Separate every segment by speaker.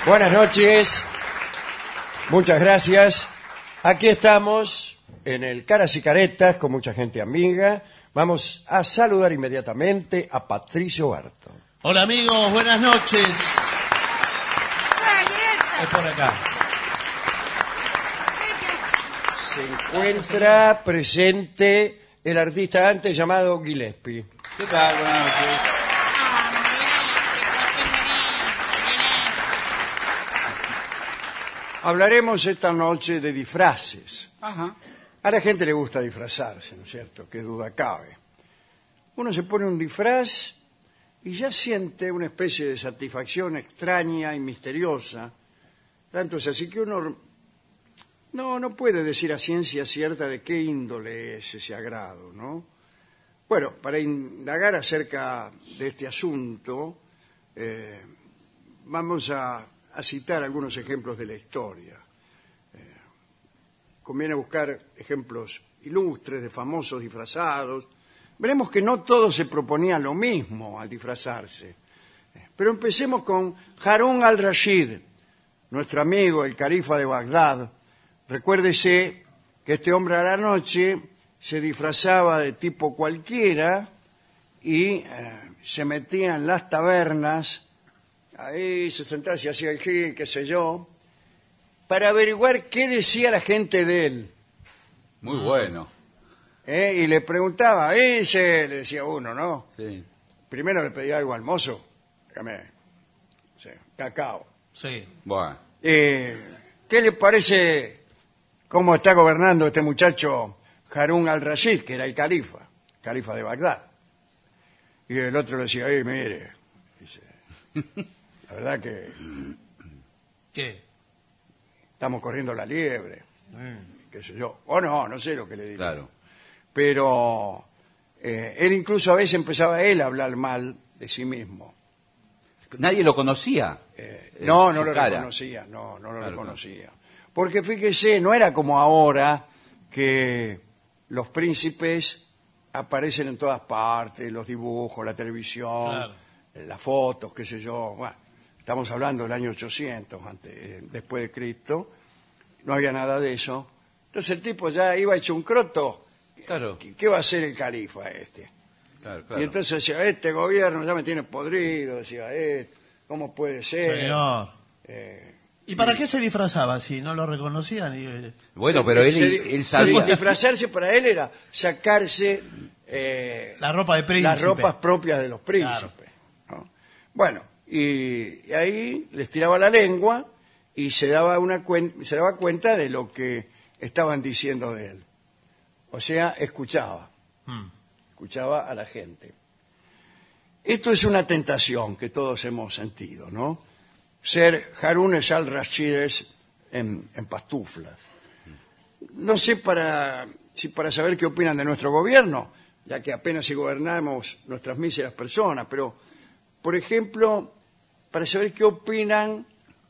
Speaker 1: Buenas noches, muchas gracias. Aquí estamos en el Caras y Caretas con mucha gente amiga. Vamos a saludar inmediatamente a Patricio Barto.
Speaker 2: Hola amigos, buenas noches. Es por acá.
Speaker 1: Se encuentra presente el artista antes llamado Gillespie.
Speaker 3: ¿Qué tal? Buenas noches.
Speaker 1: Hablaremos esta noche de disfraces.
Speaker 3: Ajá.
Speaker 1: A la gente le gusta disfrazarse, ¿no es cierto? Qué duda cabe. Uno se pone un disfraz y ya siente una especie de satisfacción extraña y misteriosa. Tanto es así que uno no puede decir a ciencia cierta de qué índole es ese agrado, ¿no? Bueno, para indagar acerca de este asunto, vamos a citar algunos ejemplos de la historia. Conviene buscar ejemplos ilustres de famosos disfrazados. Veremos que no todos se proponían lo mismo al disfrazarse. Pero empecemos con Harún al-Rashid, nuestro amigo, el califa de Bagdad. Recuérdese que este hombre a la noche se disfrazaba de tipo cualquiera y se metía en las tabernas. Ahí se sentaba y hacía el gil, qué sé yo, para averiguar qué decía la gente de él.
Speaker 3: Muy bueno.
Speaker 1: Y le preguntaba, le decía uno, ¿no?
Speaker 3: Sí.
Speaker 1: Primero le pedía algo al mozo, cacao.
Speaker 2: Sí.
Speaker 3: Bueno.
Speaker 1: ¿Qué le parece cómo está gobernando este muchacho Harún al-Rashid, que era el califa de Bagdad? Y el otro le decía, mire, dice, la verdad que
Speaker 2: ¿Qué?
Speaker 1: estamos corriendo la liebre, qué sé yo. O no sé lo que le digo.
Speaker 3: Claro.
Speaker 1: Pero él incluso a veces empezaba él a hablar mal de sí mismo.
Speaker 3: Nadie lo conocía.
Speaker 1: No
Speaker 3: su
Speaker 1: lo
Speaker 3: cara.
Speaker 1: reconocía, no lo
Speaker 3: Claro,
Speaker 1: reconocía. Porque fíjese, no era como ahora que los príncipes aparecen en todas partes, los dibujos, la televisión,
Speaker 2: Claro.
Speaker 1: las fotos, qué sé yo. Bueno, estamos hablando del año 800, después de Cristo. No había nada de eso. Entonces el tipo ya iba hecho un croto.
Speaker 3: Claro.
Speaker 1: ¿Qué va a hacer el califa este?
Speaker 3: Claro, claro.
Speaker 1: Y entonces decía, este gobierno ya me tiene podrido, decía, ¿cómo puede ser?
Speaker 2: Señor.
Speaker 1: Eh,
Speaker 2: ¿Y para qué se disfrazaba si no lo reconocían?
Speaker 3: Bueno, pero él sabía.
Speaker 1: Disfrazarse para él era sacarse
Speaker 2: La ropa de príncipe.
Speaker 1: las ropas propias de los príncipes. ¿No? Bueno, y ahí les tiraba la lengua y se daba cuenta de lo que estaban diciendo de él. O sea, escuchaba a la gente. Esto es una tentación que todos hemos sentido, ¿no? Ser Harún al-Rashid en pastuflas. No sé si para saber qué opinan de nuestro gobierno, ya que apenas si gobernamos nuestras míseras personas, pero, por ejemplo, para saber qué opinan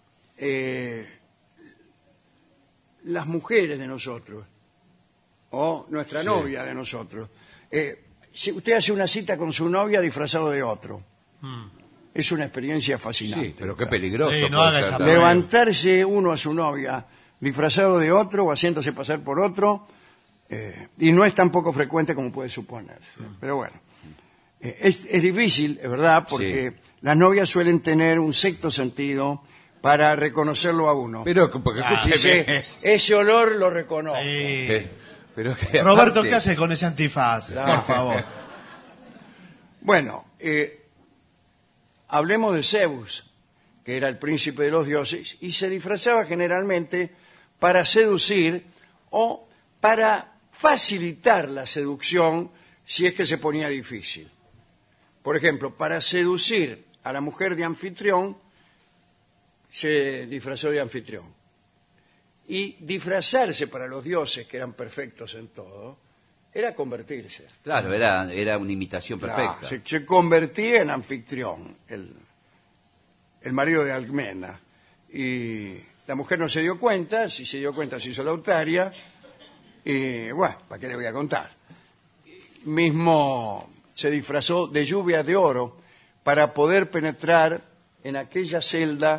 Speaker 1: las mujeres de nosotros, o nuestra novia de nosotros. Si usted hace una cita con su novia disfrazado de otro, es una experiencia fascinante.
Speaker 3: Sí, pero qué peligroso.
Speaker 2: Sí, no
Speaker 3: puede
Speaker 2: haga
Speaker 3: ser
Speaker 2: esa
Speaker 3: también.
Speaker 1: Levantarse uno a su novia disfrazado de otro o haciéndose pasar por otro, y no es tan poco frecuente como puede suponerse. Pero bueno, es difícil, es verdad, porque las novias suelen tener un sexto sentido para reconocerlo a uno.
Speaker 3: Pero, porque escúcheme.
Speaker 1: Ese olor lo reconozco.
Speaker 2: Sí.
Speaker 3: Pero que
Speaker 2: Roberto,
Speaker 3: aparte-
Speaker 2: ¿qué hace con ese antifaz?
Speaker 1: Claro.
Speaker 2: Por favor.
Speaker 1: Bueno, hablemos de Zeus, que era el príncipe de los dioses, y se disfrazaba generalmente para seducir o para facilitar la seducción si es que se ponía difícil. Por ejemplo, para seducir a la mujer de Anfitrión, se disfrazó de Anfitrión. Y disfrazarse para los dioses, que eran perfectos en todo, era convertirse.
Speaker 3: Claro, era una imitación perfecta.
Speaker 1: Se convertía en Anfitrión, el marido de Alcmena. Y la mujer no se dio cuenta, si se dio cuenta se hizo la otaria, y bueno, ¿para qué le voy a contar? Mismo se disfrazó de lluvia de oro para poder penetrar en aquella celda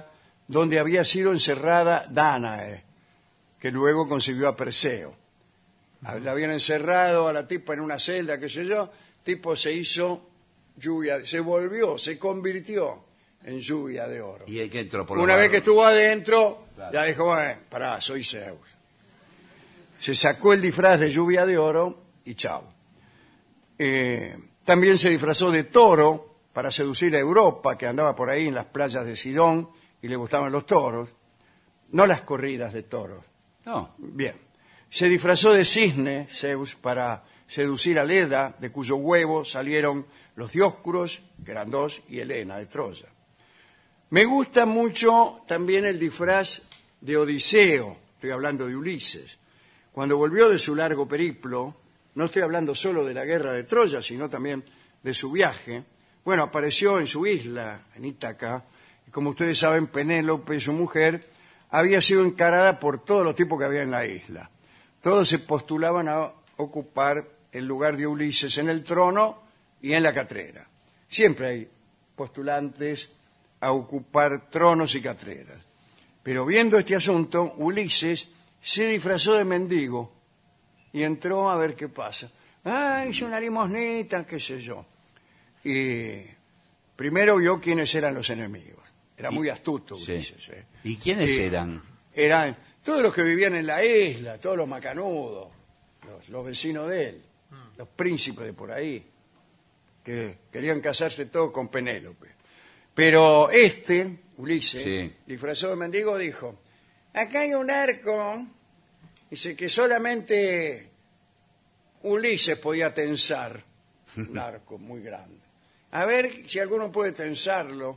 Speaker 1: donde había sido encerrada Dánae, que luego concibió a Perseo. La habían encerrado a la tipa en una celda, qué sé yo, tipo se hizo lluvia, se volvió, se convirtió en lluvia de oro.
Speaker 3: Y el que entró por
Speaker 1: Una vez que estuvo adentro,
Speaker 3: Claro.
Speaker 1: ya dijo, bueno, pará, soy Zeus. Se sacó el disfraz de lluvia de oro y chao. También se disfrazó de toro para seducir a Europa, que andaba por ahí en las playas de Sidón y le gustaban los toros, no las corridas de toros.
Speaker 3: No.
Speaker 1: Bien. Se disfrazó de cisne, Zeus, para seducir a Leda, de cuyo huevo salieron los Dioscuros, que eran dos, y Helena, de Troya. Me gusta mucho también el disfraz de Odiseo, estoy hablando de Ulises. Cuando volvió de su largo periplo, no estoy hablando solo de la guerra de Troya, sino también de su viaje, bueno, apareció en su isla, en Ítaca, y como ustedes saben, Penélope, su mujer, había sido encarada por todos los tipos que había en la isla. Todos se postulaban a ocupar el lugar de Ulises en el trono y en la catrera. Siempre hay postulantes a ocupar tronos y catreras. Pero viendo este asunto, Ulises se disfrazó de mendigo y entró a ver qué pasa. Hizo una limosnita, qué sé yo. Y primero vio quiénes eran los enemigos. Era muy astuto Ulises.
Speaker 3: Sí. ¿Y quiénes eran?
Speaker 1: Eran todos los que vivían en la isla, todos los macanudos, los vecinos de él, los príncipes de por ahí, que querían casarse todos con Penélope. Pero Ulises,
Speaker 3: Sí.
Speaker 1: disfrazado de mendigo, dijo, acá hay un arco, dice que solamente Ulises podía tensar, un arco muy grande. A ver si alguno puede tensarlo.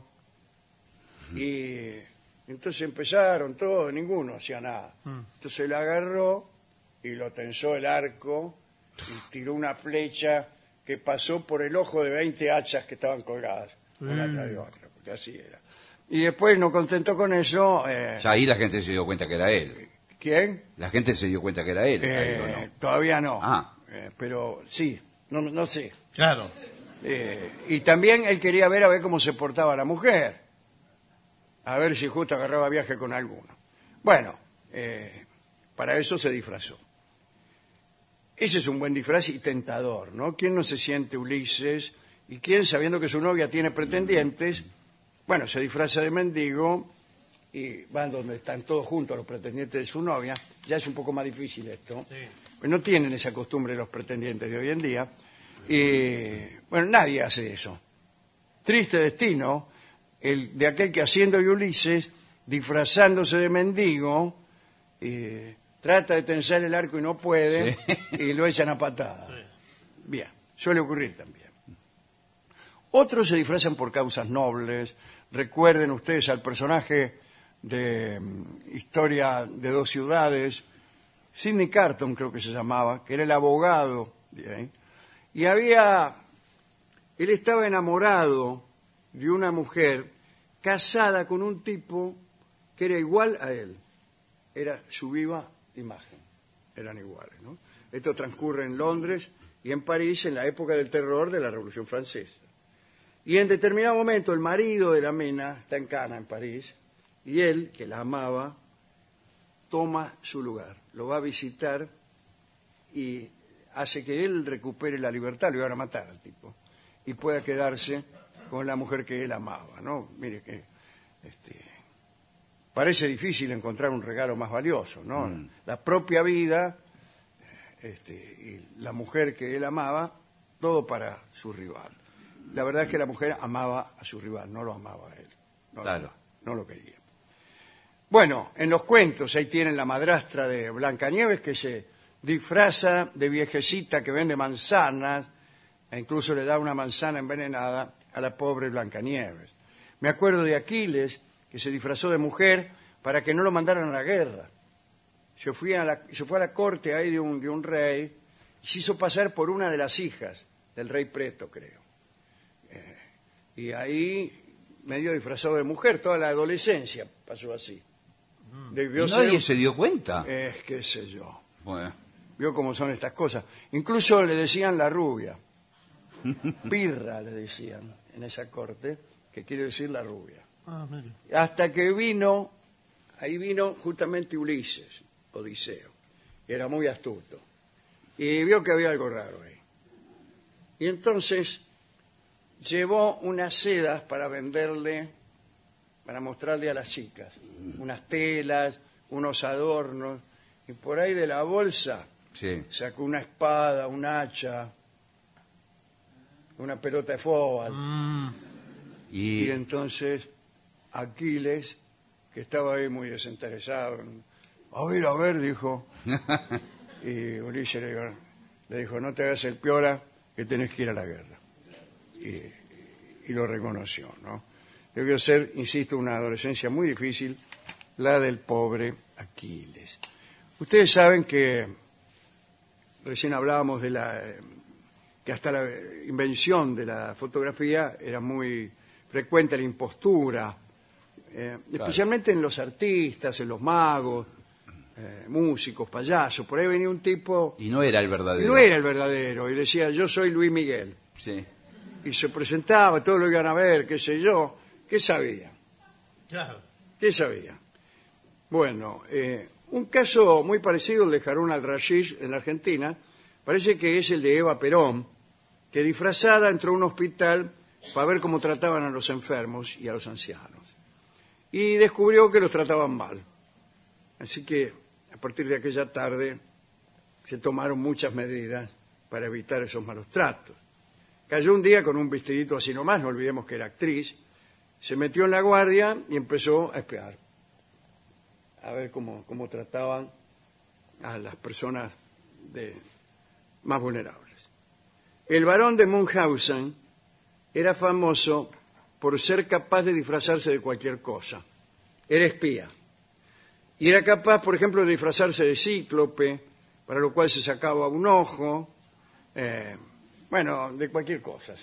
Speaker 1: Y entonces empezaron todos, ninguno hacía nada. Entonces él agarró y lo tensó el arco y tiró una flecha que pasó por el ojo de 20 hachas que estaban colgadas, una tras de otra, porque así era. Y después, no contento con eso...
Speaker 3: Ya ahí la gente se dio cuenta que era él.
Speaker 1: ¿Quién?
Speaker 3: La gente se dio cuenta que era él. ahí, ¿o no?
Speaker 1: Todavía no.
Speaker 3: Ah.
Speaker 1: Pero sí, no sé.
Speaker 2: Claro.
Speaker 1: Y también él quería ver a ver cómo se portaba la mujer. A ver si justo agarraba viaje con alguno. Bueno, para eso se disfrazó. Ese es un buen disfraz y tentador, ¿no? ¿Quién no se siente Ulises? ¿Y quién, sabiendo que su novia tiene pretendientes, bueno, se disfraza de mendigo y van donde están todos juntos los pretendientes de su novia? Ya es un poco más difícil esto.
Speaker 2: Sí.
Speaker 1: Pues no tienen esa costumbre los pretendientes de hoy en día. Y, bueno, nadie hace eso. Triste destino el de aquel que, haciendo de Ulises, disfrazándose de mendigo, trata de tensar el arco y no puede,
Speaker 3: Sí.
Speaker 1: y lo echan a patadas. Bien, suele ocurrir también. Otros se disfrazan por causas nobles. Recuerden ustedes al personaje de Historia de dos ciudades, Sidney Carton creo que se llamaba, que era el abogado. Bien. Y él estaba enamorado de una mujer casada con un tipo que era igual a él. Era su viva imagen. Eran iguales, ¿no? Esto transcurre en Londres y en París en la época del terror de la Revolución Francesa. Y en determinado momento el marido de la mena está en Cana, en París, y él, que la amaba, toma su lugar. Lo va a visitar y hace que él recupere la libertad, lo iban a matar al tipo, y pueda quedarse con la mujer que él amaba, ¿no? Mire que parece difícil encontrar un regalo más valioso, ¿no? La propia vida y la mujer que él amaba, todo para su rival. La verdad es que la mujer amaba a su rival, no lo amaba a él.
Speaker 3: Claro.
Speaker 1: No lo quería. Bueno, en los cuentos ahí tienen la madrastra de Blancanieves que se disfraza de viejecita que vende manzanas e incluso le da una manzana envenenada a la pobre Blancanieves. Me acuerdo de Aquiles, que se disfrazó de mujer para que no lo mandaran a la guerra. Se fue a la corte ahí de un rey y se hizo pasar por una de las hijas del rey Preto, creo. Y ahí, medio disfrazado de mujer, toda la adolescencia pasó así. Debió
Speaker 3: Nadie
Speaker 1: ser,
Speaker 3: se dio cuenta.
Speaker 1: qué sé yo.
Speaker 3: Bueno.
Speaker 1: Vio cómo son estas cosas. Incluso le decían la rubia. Pirra le decían en esa corte, que quiere decir la rubia.
Speaker 2: Mire.
Speaker 1: Hasta que ahí vino justamente Ulises, Odiseo, que era muy astuto, y vio que había algo raro ahí. Y entonces llevó unas sedas para venderle, para mostrarle a las chicas, unas telas, unos adornos, y por ahí de la bolsa
Speaker 3: Sí.
Speaker 1: sacó una espada, un hacha, una pelota de fútbol. Y entonces Aquiles, que estaba ahí muy desinteresado, a ver, dijo, y Ulises le dijo, no te hagas el piola, que tenés que ir a la guerra. Y lo reconoció, ¿no? Debió ser, insisto, una adolescencia muy difícil, la del pobre Aquiles. Ustedes saben que recién hablábamos de que hasta la invención de la fotografía era muy frecuente la impostura, especialmente en los artistas, en los magos, músicos, payasos. Por ahí venía un tipo...
Speaker 3: Y no era el verdadero.
Speaker 1: Y no era el verdadero, y decía, yo soy Luis Miguel.
Speaker 3: Sí.
Speaker 1: Y se presentaba, todos lo iban a ver, qué sé yo. ¿Qué sabía?
Speaker 2: Claro.
Speaker 1: ¿Qué sabía? Bueno, un caso muy parecido al de Harun al-Rashid en la Argentina, parece que es el de Eva Perón, que disfrazada entró a un hospital para ver cómo trataban a los enfermos y a los ancianos. Y descubrió que los trataban mal. Así que a partir de aquella tarde se tomaron muchas medidas para evitar esos malos tratos. Cayó un día con un vestidito así nomás, no olvidemos que era actriz, se metió en la guardia y empezó a espiar, a ver cómo trataban a las personas más vulnerables. El barón de Munchausen era famoso por ser capaz de disfrazarse de cualquier cosa. Era espía. Y era capaz, por ejemplo, de disfrazarse de cíclope, para lo cual se sacaba un ojo, de cualquier cosa.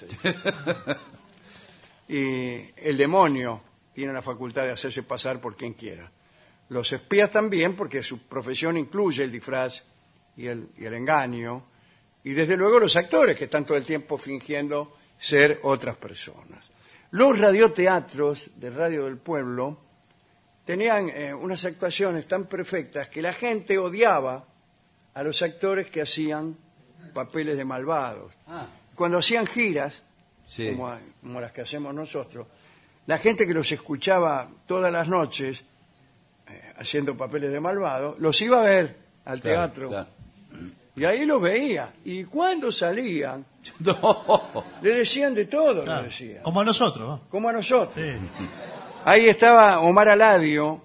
Speaker 1: Y el demonio tiene la facultad de hacerse pasar por quien quiera. Los espías también, porque su profesión incluye el disfraz y el engaño, y desde luego los actores, que están todo el tiempo fingiendo ser otras personas. Los radioteatros de Radio del Pueblo tenían unas actuaciones tan perfectas que la gente odiaba a los actores que hacían papeles de malvados. Cuando hacían giras,
Speaker 3: sí,
Speaker 1: como las que hacemos nosotros, la gente que los escuchaba todas las noches haciendo papeles de malvados, los iba a ver al teatro.
Speaker 3: Claro.
Speaker 1: Y ahí los veía. Y cuando salían,
Speaker 3: No.
Speaker 1: le decían de todo,
Speaker 2: Claro.
Speaker 1: le decían.
Speaker 2: Como a nosotros, ¿no?
Speaker 1: Como a nosotros.
Speaker 2: Sí.
Speaker 1: Ahí estaba Omar Aladio,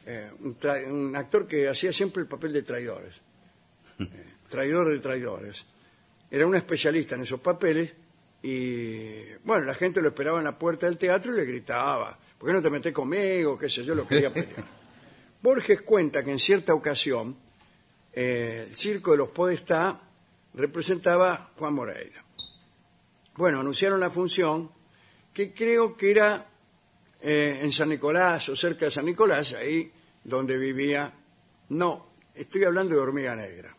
Speaker 1: un actor que hacía siempre el papel de traidores. Traidor de traidores. Era un especialista en esos papeles y, bueno, la gente lo esperaba en la puerta del teatro y le gritaba, ¿por qué no te metés conmigo? Qué sé yo, lo quería pelear. Borges cuenta que en cierta ocasión el circo de los Podestá representaba Juan Moreira. Bueno, anunciaron la función, que creo que era en San Nicolás o cerca de San Nicolás, ahí donde vivía... No, estoy hablando de Hormiga Negra.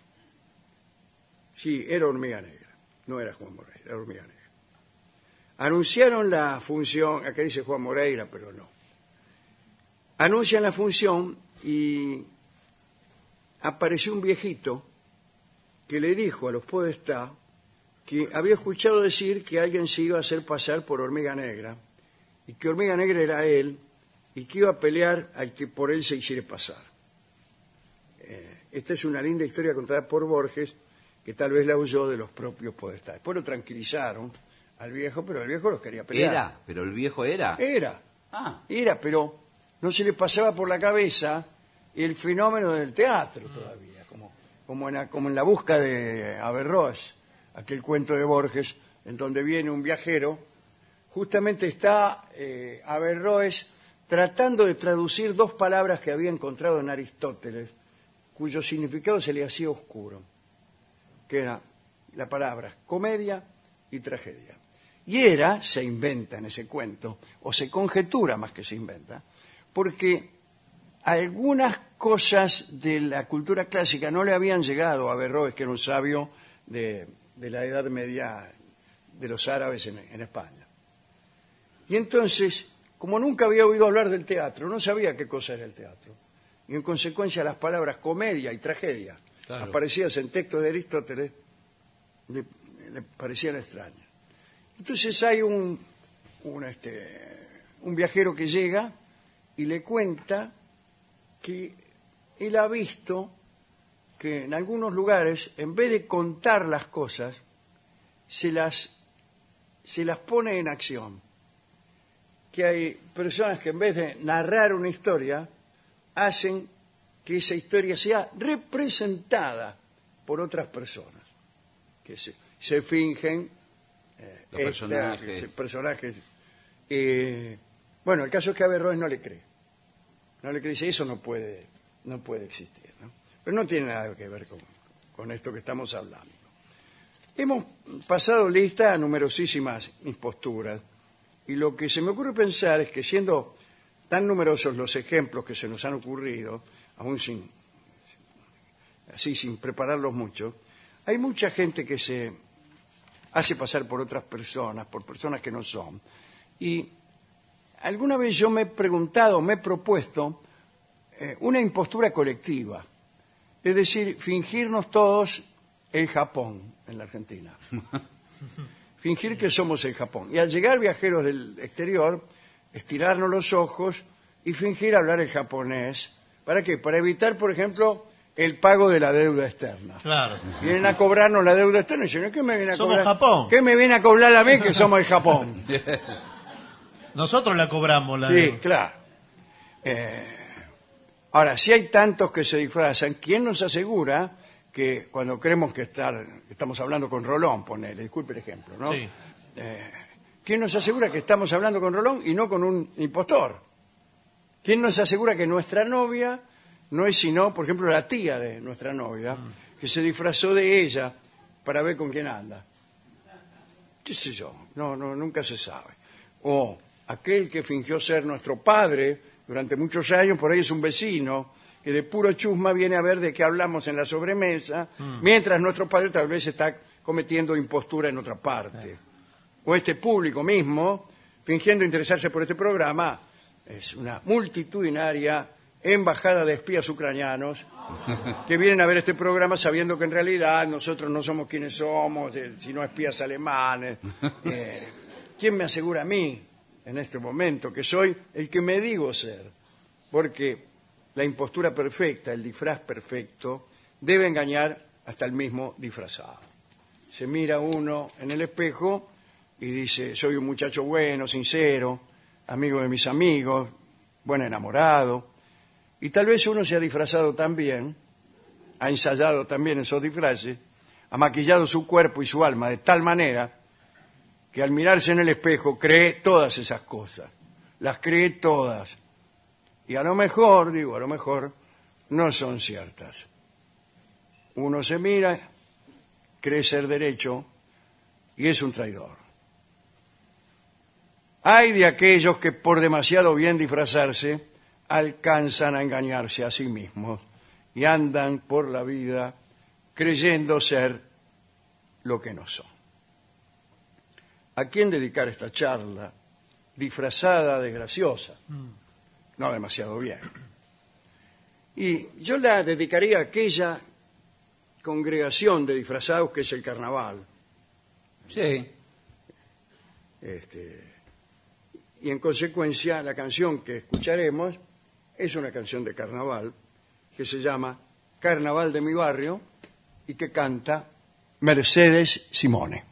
Speaker 1: Sí, era Hormiga Negra, no era Juan Moreira, era Hormiga Negra. Anunciaron la función, acá dice Juan Moreira, pero no. Anuncian la función y apareció un viejito que le dijo a los Podestá que había escuchado decir que alguien se iba a hacer pasar por Hormiga Negra y que Hormiga Negra era él y que iba a pelear al que por él se hiciera pasar. Esta es una linda historia contada por Borges, que tal vez la huyó de los propios Podestá. Después lo tranquilizaron al viejo, pero el viejo los quería pelear.
Speaker 3: ¿Era? ¿Pero el viejo era?
Speaker 1: Era, pero no se le pasaba por la cabeza el fenómeno del teatro todavía, como en la busca de Averroes, aquel cuento de Borges, en donde viene un viajero, justamente está Averroes tratando de traducir dos palabras que había encontrado en Aristóteles, cuyo significado se le hacía oscuro, que era la palabra comedia y tragedia. Y se inventa en ese cuento, o se conjetura más que se inventa, porque algunas cosas de la cultura clásica no le habían llegado a Averroes, que era un sabio de la Edad Media de los árabes en España. Y entonces como nunca había oído hablar del teatro, no sabía qué cosa era el teatro. Y en consecuencia las palabras comedia y tragedia aparecidas en textos de Aristóteles le parecían extrañas. Entonces hay un viajero que llega y le cuenta que él ha visto que en algunos lugares, en vez de contar las cosas, se las pone en acción. Que hay personas que en vez de narrar una historia, hacen que esa historia sea representada por otras personas, que se fingen personajes. Bueno, el caso es que Averroes no le cree. No le cree, dice, eso no puede existir, ¿no? Pero no tiene nada que ver con esto que estamos hablando. Hemos pasado lista a numerosísimas imposturas, y lo que se me ocurre pensar es que siendo tan numerosos los ejemplos que se nos han ocurrido, aún sin prepararlos mucho, hay mucha gente que se hace pasar por otras personas, por personas que no son. Y alguna vez yo me he preguntado, me he propuesto una impostura colectiva. Es decir, fingirnos todos el Japón en la Argentina. Fingir que somos el Japón. Y al llegar viajeros del exterior, estirarnos los ojos y fingir hablar el japonés. ¿Para qué? Para evitar, por ejemplo, el pago de la deuda externa.
Speaker 2: Claro.
Speaker 1: Vienen a cobrarnos la deuda externa y dicen, ¿qué me viene a
Speaker 2: somos
Speaker 1: cobrar?
Speaker 2: Japón.
Speaker 1: ¿Qué me viene a cobrar a mí que somos el Japón?
Speaker 2: Nosotros la cobramos la
Speaker 1: Sí,
Speaker 2: deuda.
Speaker 1: claro. Ahora, si hay tantos que se disfrazan, ¿quién nos asegura que cuando creemos que estamos hablando con Rolón, ponele, disculpe el ejemplo, ¿no?
Speaker 2: Sí.
Speaker 1: ¿Quién nos asegura que estamos hablando con Rolón y no con un impostor? ¿Quién nos asegura que nuestra novia no es sino, por ejemplo, la tía de nuestra novia, que se disfrazó de ella para ver con quién anda? ¿Qué sé yo? No, nunca se sabe. O aquel que fingió ser nuestro padre durante muchos años, por ahí es un vecino que de puro chusma viene a ver de qué hablamos en la sobremesa, mientras nuestro padre tal vez está cometiendo impostura en otra parte. O este público mismo, fingiendo interesarse por este programa, es una multitudinaria embajada de espías ucranianos que vienen a ver este programa sabiendo que en realidad nosotros no somos quienes somos, sino espías alemanes. ¿Quién me asegura a mí en este momento que soy el que me digo ser? Porque la impostura perfecta, el disfraz perfecto, debe engañar hasta el mismo disfrazado. Se mira uno en el espejo y dice, soy un muchacho bueno, sincero, amigo de mis amigos, buen enamorado. Y tal vez uno se ha disfrazado también, ha ensayado también esos disfraces, ha maquillado su cuerpo y su alma de tal manera que al mirarse en el espejo cree todas esas cosas, las cree todas. Y a lo mejor, no son ciertas. Uno se mira, cree ser derecho y es un traidor. Hay de aquellos que por demasiado bien disfrazarse alcanzan a engañarse a sí mismos y andan por la vida creyendo ser lo que no son. ¿A quién dedicar esta charla disfrazada de graciosa? No demasiado bien. Y yo la dedicaría a aquella congregación de disfrazados que es el carnaval.
Speaker 3: Sí.
Speaker 1: Y en consecuencia la canción que escucharemos es una canción de carnaval que se llama Carnaval de mi barrio y que canta Mercedes Simone.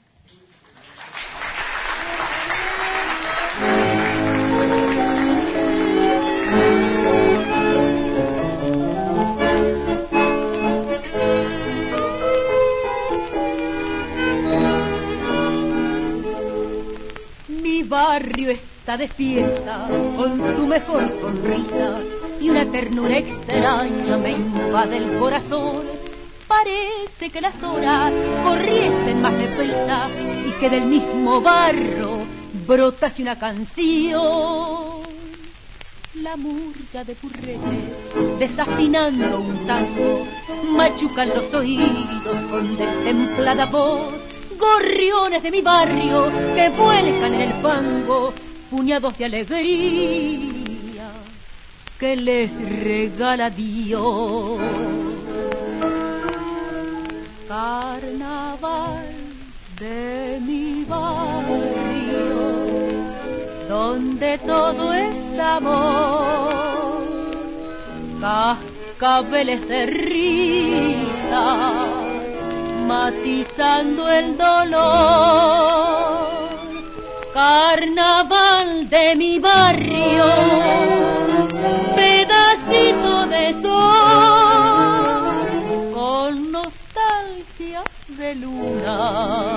Speaker 4: Mi barrio está de fiesta con su mejor sonrisa y una ternura extraña me invade el corazón. Parece que las horas corriesen más deprisa y que del mismo barro brotase una canción. La murga de curretes desafinando un tango machucan los oídos con destemplada voz. Gorriones de mi barrio que vuelcan en el fango puñados de alegría que les regala Dios. Carnaval de mi barrio, donde todo es amor, cascabeles de risa, matizando el dolor. Carnaval de mi barrio, pedacito de sol, con nostalgia de luna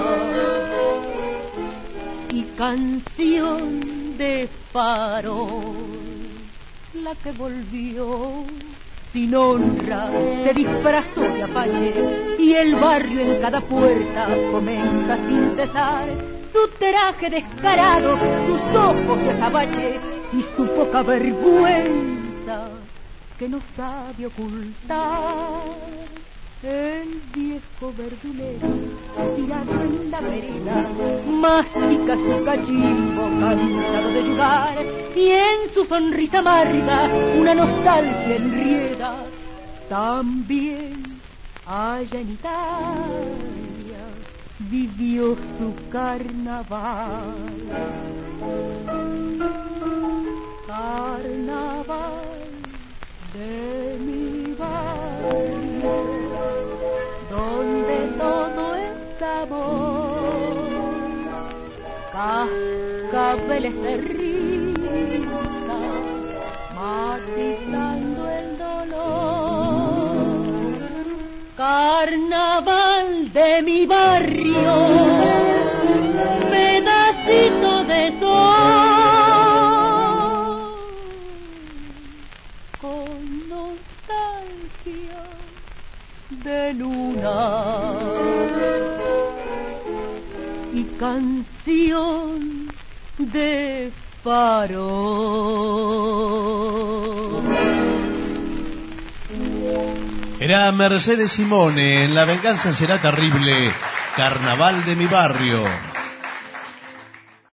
Speaker 4: y canción de farol. La que volvió sin honra se disfrazó de apache y el barrio en cada puerta comenta sin cesar su traje descarado, sus ojos de azabache y su poca vergüenza que no sabe ocultar. El viejo verdulero, tirado en la vereda, mastica su cachimbo cansado de jugar, y en su sonrisa amarga una nostalgia enrieda. También allá en Italia vivió su carnaval. Carnaval de mi barrio, donde todo es amor, cascabeles de risa, matizando el dolor. Carnaval de mi barrio, pedacito de sol, con nostalgia de luna y canción de farol.
Speaker 2: Era Mercedes Simone en La venganza será terrible, Carnaval de mi barrio.